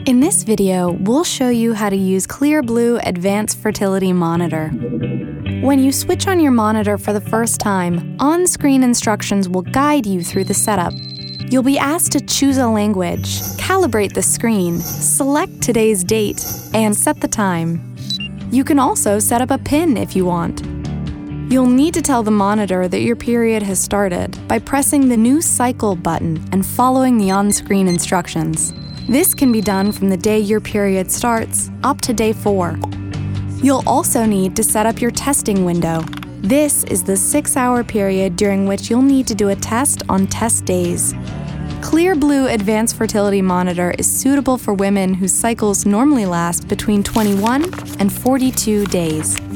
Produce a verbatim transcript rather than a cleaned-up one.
In this video, we'll show you how to use Clearblue Advanced Fertility Monitor. When you switch on your monitor for the first time, on-screen instructions will guide you through the setup. You'll be asked to choose a language, calibrate the screen, select today's date, and set the time. You can also set up a pin if you want. You'll need to tell the monitor that your period has started by pressing the New Cycle button and following the on-screen instructions. This can be done from the day your period starts up to day four. You'll also need to set up your testing window. This is the six-hour period during which you'll need to do a test on test days. Clearblue Advanced Fertility Monitor is suitable for women whose cycles normally last between twenty-one and forty-two days.